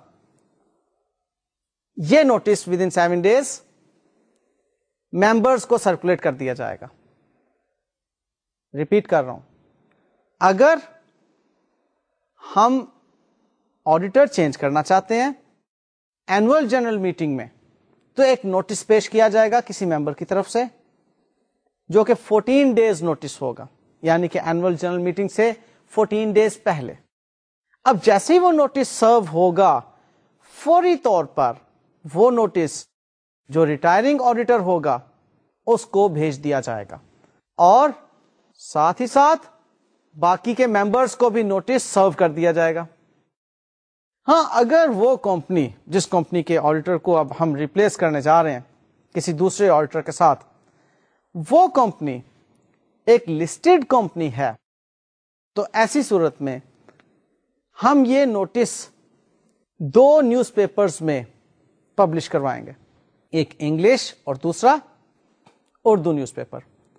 S1: ये notice within 7 days members को सर्कुलेट कर दिया जाएगा। रिपीट कर रहा हूं, اگر ہم آڈیٹر چینج کرنا چاہتے ہیں اینوئل جنرل میٹنگ میں تو ایک نوٹس پیش کیا جائے گا کسی ممبر کی طرف سے جو کہ 14 ڈیز نوٹس ہوگا, یعنی کہ اینوئل جنرل میٹنگ سے 14 ڈیز پہلے. اب جیسے ہی وہ نوٹس سرو ہوگا فوری طور پر وہ نوٹس جو ریٹائرنگ آڈیٹر ہوگا اس کو بھیج دیا جائے گا, اور ساتھ ہی ساتھ باقی کے ممبرس کو بھی نوٹس سرو کر دیا جائے گا. ہاں, اگر وہ کمپنی جس کمپنی کے آڈیٹر کو اب ہم ریپلیس کرنے جا رہے ہیں کسی دوسرے آڈیٹر کے ساتھ, وہ کمپنی ایک لسٹڈ کمپنی ہے تو ایسی صورت میں ہم یہ نوٹس 2 نیوز پیپرز میں پبلش کروائیں گے, ایک انگلش اور دوسرا اردو نیوز پیپر.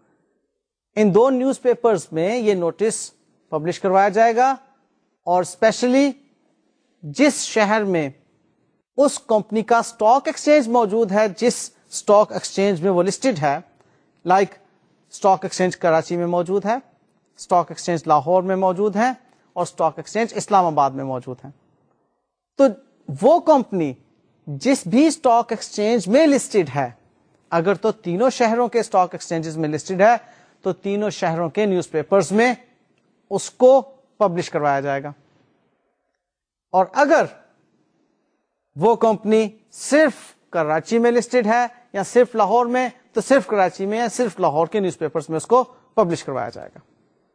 S1: ان 2 نیوز پیپرز میں یہ نوٹس پبلش کروایا جائے گا, اور اسپیشلی جس شہر میں اس کمپنی کا اسٹاک ایکسچینج موجود ہے, جس اسٹاک ایکسچینج میں وہ لسٹڈ ہے, لائک اسٹاک ایکسچینج کراچی میں موجود ہے, اسٹاک ایکسچینج لاہور میں موجود ہے, اور اسٹاک ایکسچینج اسلام آباد میں موجود ہے. تو وہ کمپنی جس بھی اسٹاک ایکسچینج میں لسٹڈ ہے, اگر تو تینوں شہروں کے اسٹاک ایکسچینجز میں لسٹڈ ہے تو تینوں شہروں کے نیوز پیپرز میں اس کو پبلش کروایا جائے گا. اور اگر وہ کمپنی صرف کراچی میں لسٹڈ ہے یا صرف لاہور میں, تو صرف کراچی میں یا صرف لاہور کے نیوز پیپرز میں اس کو پبلش کروایا جائے گا.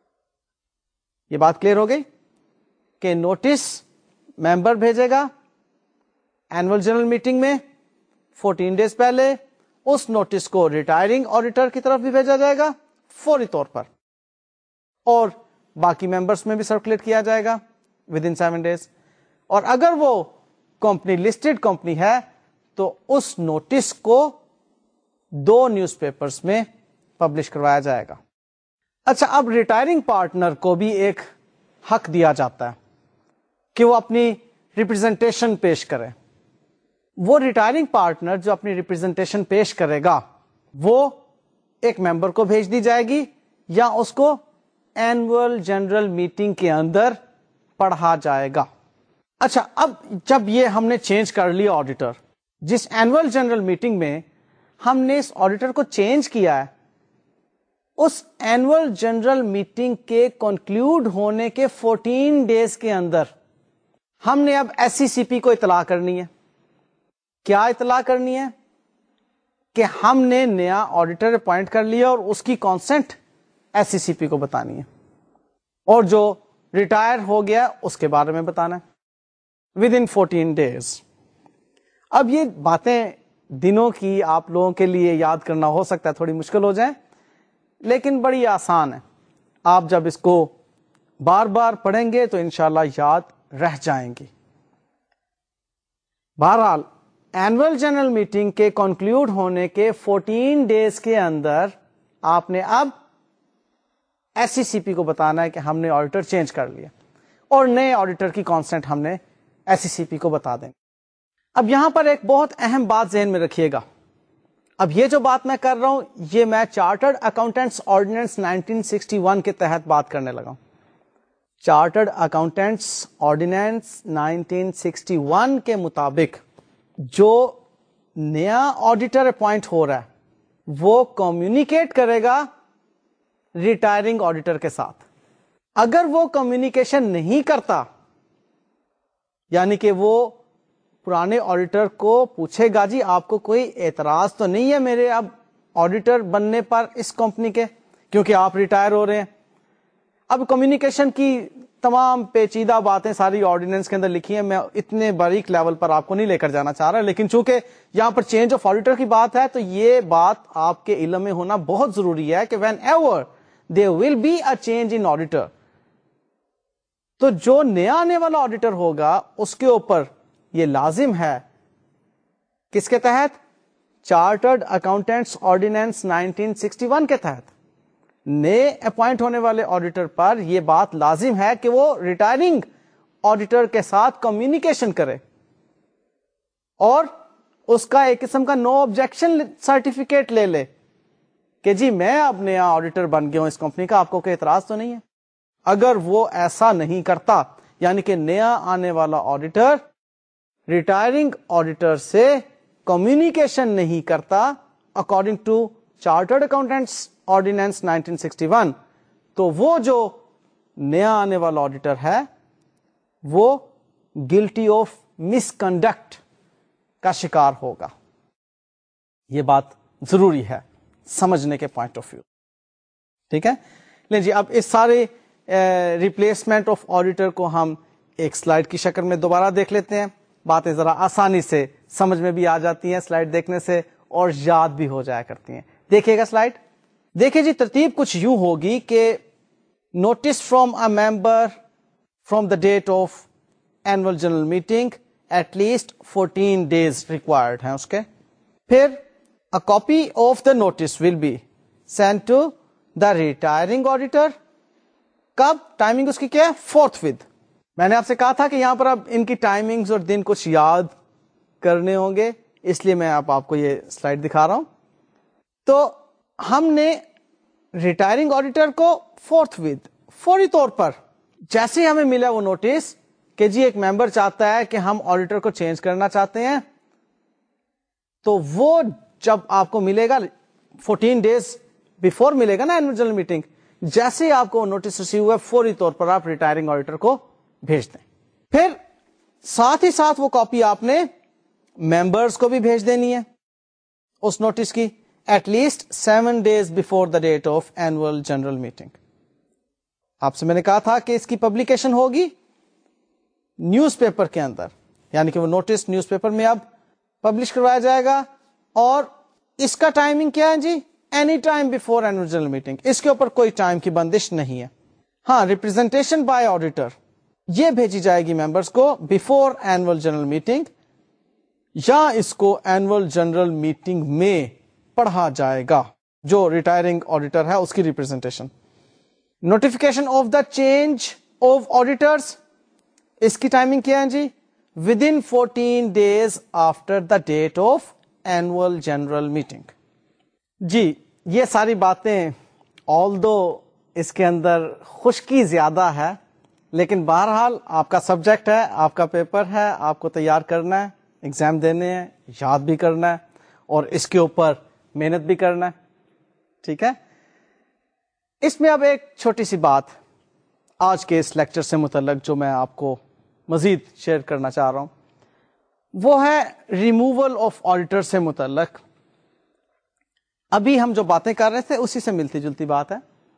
S1: یہ بات کلیئر ہو گئی کہ نوٹس ممبر بھیجے گا اینوئل جنرل میٹنگ میں 14 ڈیز پہلے, اس نوٹس کو ریٹائرنگ آڈیٹر کی طرف بھی بھیجا جائے گا فوری طور پر, اور باقی ممبرس میں بھی سرکولیٹ کیا جائے گا ود ان 7 ڈیز. اور اگر وہ کمپنی لسٹڈ کمپنی ہے تو اس نوٹس کو 2 نیوز پیپرز میں پبلش کروایا جائے گا. اچھا, اب ریٹائرنگ پارٹنر کو بھی ایک حق دیا جاتا ہے کہ وہ اپنی ریپرزنٹیشن پیش کرے. وہ ریٹائرنگ پارٹنر جو اپنی ریپرزنٹیشن پیش کرے گا وہ ایک ممبر کو بھیج دی جائے گی یا اس کو اینوئل جنرل میٹنگ کے اندر پڑھا جائے گا. اچھا, اب جب یہ ہم نے چینج کر لیا آڈیٹر, جس اینوئل جنرل میٹنگ میں ہم نے اس آڈیٹر کو چینج کیا ہے, اس اینوئل جنرل میٹنگ کے کنکلوڈ ہونے کے 14 ڈیز کے اندر ہم نے اب ایس سی سی پی کو اطلاع کرنی ہے. کیا اطلاع کرنی ہے؟ کہ ہم نے نیا آڈیٹر اپوائنٹ کر لیا اور اس کی consonant S E C P کو بتانی ہے, اور جو ریٹائر ہو گیا اس کے بارے میں بتانا ہے ود ان 14 ڈیز. اب یہ باتیں دنوں کی آپ لوگوں کے لیے یاد کرنا ہو سکتا ہے تھوڑی مشکل ہو جائیں, لیکن بڑی آسان ہے. آپ جب اس کو بار بار پڑھیں گے تو انشاءاللہ یاد رہ جائیں گی. بہرحال اینوئل جنرل میٹنگ کے کنکلوڈ ہونے کے 14 ڈیز کے اندر آپ نے اب ایس سی سی پی کو بتانا ہے کہ ہم نے آڈیٹر چینج کر لیا, اور نئے آڈیٹر کی کانسنٹ ہم نے ایس سی سی پی کو بتا دیں. اب یہاں پر ایک بہت اہم بات ذہن میں رکھیے گا. اب یہ جو بات میں کر رہا ہوں یہ میں چارٹرڈ اکاؤنٹنٹس آرڈیننس 1961 کے تحت بات کرنے لگا ہوں. چارٹرڈ اکاؤنٹنٹس آرڈیننس 1961 کے مطابق جو نیا آڈیٹر اپوائنٹ ہو رہا ہے وہ کمیونیکیٹ کرے گا ریٹائرنگ آڈیٹر کے ساتھ. اگر وہ کمیونیکیشن نہیں کرتا, یعنی کہ وہ پرانے آڈیٹر کو پوچھے گا جی آپ کو کوئی اعتراض تو نہیں ہے میرے اب آڈیٹر بننے پر اس کمپنی کے, کیونکہ آپ ریٹائر ہو رہے ہیں. اب کمیونیکیشن کی تمام پیچیدہ باتیں ساری آرڈیننس کے اندر لکھی ہیں, میں اتنے باریک لیول پر آپ کو نہیں لے کر جانا چاہ رہا, لیکن چونکہ یہاں پر چینج آف آڈیٹر کی بات ہے تو یہ بات آپ کے علم میں ہونا بہت ضروری ہے کہ whenever there will be a change in auditor, تو جو نیا آنے والا آڈیٹر ہوگا اس کے اوپر یہ لازم ہے کس کے تحت؟ چارٹرڈ اکاؤنٹنٹس آرڈیننس 1961 کے تحت نئے اپوائنٹ ہونے والے آڈیٹر پر یہ بات لازم ہے کہ وہ ریٹائرنگ آڈیٹر کے ساتھ کمیونیکیشن کرے اور اس کا ایک قسم کا نو آبجیکشن سرٹیفکیٹ لے لے کہ جی میں اب نیا آڈیٹر بن گیا ہوں اس کمپنی کا, آپ کو کوئی اعتراض تو نہیں ہے. اگر وہ ایسا نہیں کرتا، یعنی کہ نیا آنے والا آڈیٹر ریٹائرنگ آڈیٹر سے کمیونیکیشن نہیں کرتا according to chartered accountants ordinance 1961، تو وہ جو نیا آنے والا آڈیٹر ہے وہ گلٹی آف مس کنڈکٹ کا شکار ہوگا. یہ بات ضروری ہے سمجھنے کے پوائنٹ آف ویو. ٹھیک ہے، لیں جی اب اس سارے ریپلیسمنٹ آف آڈیٹر کو ہم ایک سلائیڈ کی شکل میں دوبارہ دیکھ لیتے ہیں. باتیں ذرا آسانی سے سمجھ میں بھی آ جاتی ہیں سلائیڈ دیکھنے سے اور یاد بھی ہو جایا کرتی ہیں. دیکھیے گا سلائیڈ. دیکھیے جی ترتیب کچھ یوں ہوگی کہ notice from a member from the date of annual general meeting at least 14 days required ہیں اس کے. پھر a copy of the notice will be sent to the retiring auditor. کب ٹائمنگ اس کی کیا ہے؟ Forthwith. میں نے آپ سے کہا تھا کہ یہاں پر اب ان کی ٹائمنگز اور دن کچھ یاد کرنے ہوں گے، اس لیے میں اب آپ کو یہ سلائیڈ دکھا رہا ہوں. تو ہم نے ریٹائرنگ آڈیٹر کو فورتھ ود فوری طور پر جیسے ہمیں ملا وہ نوٹس کہ جی ایک ممبر چاہتا ہے کہ ہم آڈیٹر کو چینج کرنا چاہتے ہیں، تو وہ جب آپ کو ملے گا 14 days بیفور ملے گا نا اینوئل جنرل میٹنگ، جیسے ہی آپ کو نوٹس ریسیو ہوا فوری طور پر آپ ریٹائرنگ آڈیٹر کو بھیج دیں. پھر ساتھ ہی ساتھ وہ کاپی آپ نے ممبرس کو بھی بھیج دینی ہے اس نوٹس کی at least 7 days before the date of annual general meeting. آپ سے میں نے کہا تھا کہ اس کی پبلیکیشن ہوگی نیوز پیپر کے اندر، یعنی کہ وہ نوٹس نیوز پیپر میں اب پبلش کروایا جائے گا. اور اس کا ٹائمنگ کیا ہے جی؟ Any time before annual general meeting. اس کے اوپر کوئی ٹائم کی بندش نہیں ہے. ہاں، ریپرزینٹیشن بائی آڈیٹر یہ بھیجی جائے گی ممبرس کو بیفور اینوئل جنرل میٹنگ، یا اس کو اینوئل جنرل میٹنگ میں پڑھا جائے گا جو ریٹائرنگ آڈیٹر ہے اس کی representation. Notification of the change of auditors, اس کی ٹائمنگ کیا ہے جی؟ Within 14 days after the date of annual general meeting. جی یہ ساری باتیں آلدو اس کے اندر خشکی زیادہ ہے، لیکن بہرحال آپ کا سبجیکٹ ہے، آپ کا پیپر ہے، آپ کو تیار کرنا ہے، ایگزام دینے ہیں، یاد بھی کرنا ہے اور اس کے اوپر محنت بھی کرنا ہے. ٹھیک ہے، اس میں اب ایک چھوٹی سی بات آج کے اس لیکچر سے متعلق جو میں آپ کو مزید شیئر کرنا چاہ رہا ہوں، وہ ہے ریموول آف آڈیٹر سے متعلق. ابھی ہم جو باتیں کر رہے تھے اسی سے ملتی جلتی بات ہے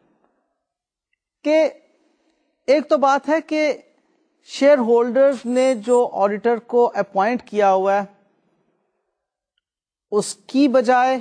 S1: کہ ایک تو بات ہے کہ شیئر ہولڈرز نے جو آڈیٹر کو اپوائنٹ کیا ہوا ہے اس کی بجائے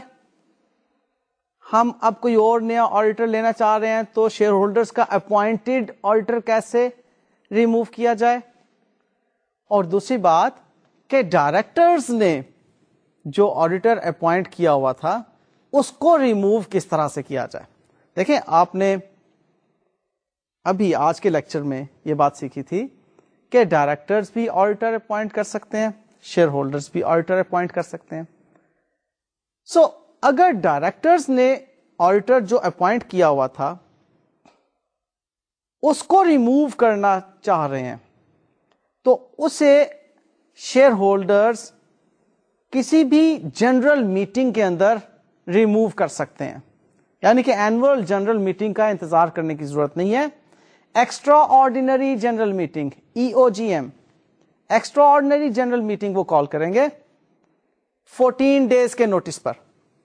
S1: ہم اب کوئی اور نیا آڈیٹر لینا چاہ رہے ہیں، تو شیئر ہولڈرز کا اپوائنٹڈ آڈیٹر کیسے ریموو کیا جائے. اور دوسری بات کہ ڈائریکٹرز نے جو آڈیٹر اپوائنٹ کیا ہوا تھا اس کو ریموو کس طرح سے کیا جائے. دیکھیں آپ نے ابھی آج کے لیکچر میں یہ بات سیکھی تھی کہ ڈائریکٹرز بھی آڈیٹر اپوائنٹ کر سکتے ہیں، شیئر ہولڈرز بھی آڈیٹر اپوائنٹ کر سکتے ہیں. سو اگر ڈائریکٹرز نے آڈیٹر جو اپوائنٹ کیا ہوا تھا اس کو ریموو کرنا چاہ رہے ہیں تو اسے شیئر ہولڈرز کسی بھی جنرل میٹنگ کے اندر ریموو کر سکتے ہیں، یعنی کہ اینوئل جنرل میٹنگ کا انتظار کرنے کی ضرورت نہیں ہے. Extraordinary general meeting EOGM، extraordinary general meeting وہ کال کریں گے 14 days کے نوٹس پر.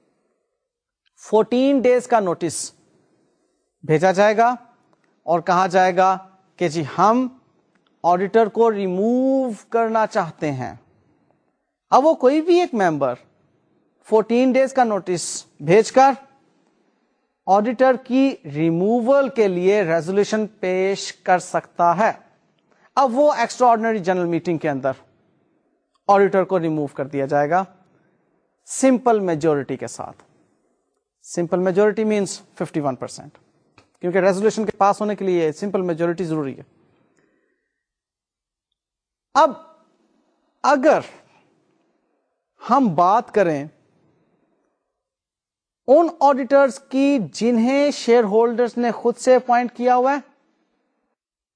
S1: 14 days کا نوٹس بھیجا جائے گا اور کہا جائے گا کہ جی ہم آڈیٹر کو ریموو کرنا چاہتے ہیں. اب وہ کوئی بھی ایک ممبر 14 days کا نوٹس بھیج کر آڈیٹر کی ریموول کے لیے ریزولوشن پیش کر سکتا ہے. اب وہ ایکسٹرا آرڈینری جنرل میٹنگ کے اندر آڈیٹر کو ریموو کر دیا جائے گا سمپل میجورٹی کے ساتھ. سمپل میجورٹی مینس 51%، کیونکہ ریزولوشن کے پاس ہونے کے لیے سمپل میجورٹی ضروری ہے. اب اگر ہم بات کریں ان آڈیٹرز کی جنہیں شیئر ہولڈرز نے خود سے اپوائنٹ کیا ہوا ہے،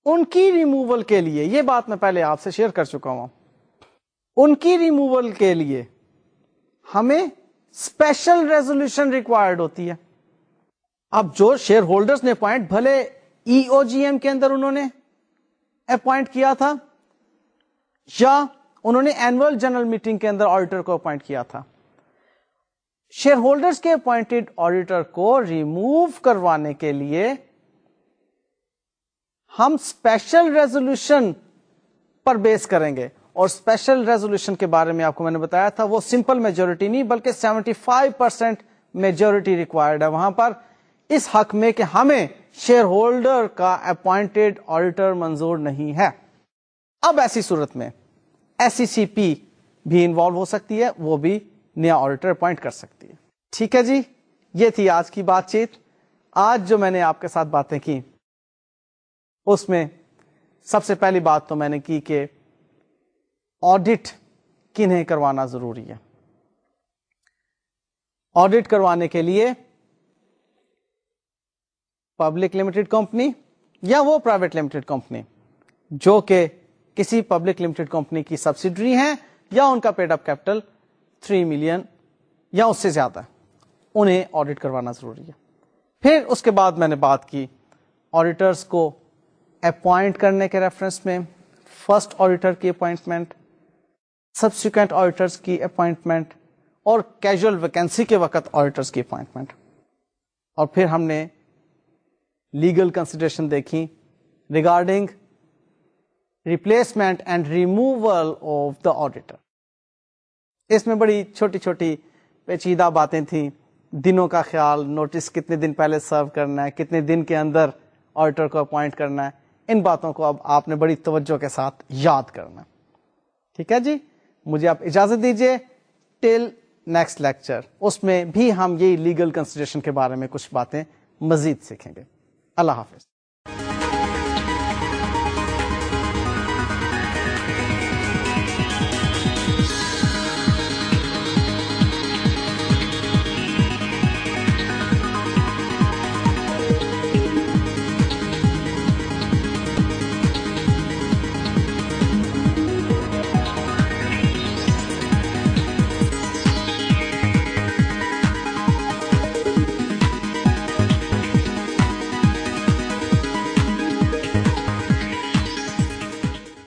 S1: ان کی ریموول کے لیے، یہ بات میں پہلے آپ سے شیئر کر چکا ہوں، ان کی ریموول کے لیے ہمیں اسپیشل ریزولوشن ریکوائرڈ ہوتی ہے. اب جو شیئر ہولڈرز نے اپوائنٹ، بھلے ای او جی ایم کے اندر انہوں نے اپوائنٹ کیا تھا یا انہوں نے اینوئل جنرل میٹنگ کے اندر آڈیٹر کو اپوائنٹ کیا تھا، شیئر ہولڈرز کے اپوائنٹڈ آڈیٹر کو ریموو کروانے کے لیے ہم اسپیشل ریزولوشن پر بیس کریں گے. اور اسپیشل ریزولوشن کے بارے میں آپ کو میں نے بتایا تھا، وہ سمپل میجورٹی نہیں بلکہ 75% میجورٹی ریکوائرڈ ہے وہاں پر، اس حق میں کہ ہمیں شیئر ہولڈر کا اپوائنٹڈ آڈیٹر منظور نہیں ہے. اب ایسی صورت میں ایس ای سی پی بھی انوالو ہو سکتی ہے، وہ بھی نیا آڈیٹر اپوائنٹ کر سکتی ہے. ٹھیک ہے جی، یہ تھی آج کی بات چیت. آج جو میں نے آپ کے ساتھ باتیں کی اس میں سب سے پہلی بات تو میں نے کی کہ آڈٹ کنہیں کروانا ضروری ہے. آڈٹ کروانے کے لیے پبلک لمیٹڈ کمپنی یا وہ پرائیویٹ لمیٹڈ کمپنی جو کہ کسی پبلک لمیٹڈ کمپنی کی سبسیڈری ہیں یا ان کا پیڈ اپ کیپٹل 3 ملین یا اس سے زیادہ ہے، انہیں آڈٹ کروانا ضروری ہے. پھر اس کے بعد میں نے بات کی آڈیٹرز کو اپوائنٹ کرنے کے ریفرنس میں فرسٹ آڈیٹر کی اپوائنٹمنٹ، سبسیکوینٹ آڈیٹرز کی اپوائنٹمنٹ اور کیجول ویکینسی کے وقت آڈیٹرز کی اپوائنٹمنٹ. اور پھر ہم نے لیگل کنسیڈریشن دیکھی regarding replacement and removal of the auditor. اس میں بڑی چھوٹی چھوٹی پیچیدہ باتیں تھیں، دنوں کا خیال، نوٹس کتنے دن پہلے سرو کرنا ہے، کتنے دن کے اندر آڈیٹر کو اپوائنٹ کرنا ہے، ان باتوں کو اب آپ نے بڑی توجہ کے ساتھ یاد کرنا. ٹھیک ہے جی، مجھے آپ اجازت دیجئے ٹل نیکسٹ لیکچر، اس میں بھی ہم یہی لیگل کنسیڈریشن کے بارے میں کچھ باتیں مزید سیکھیں گے. اللہ حافظ.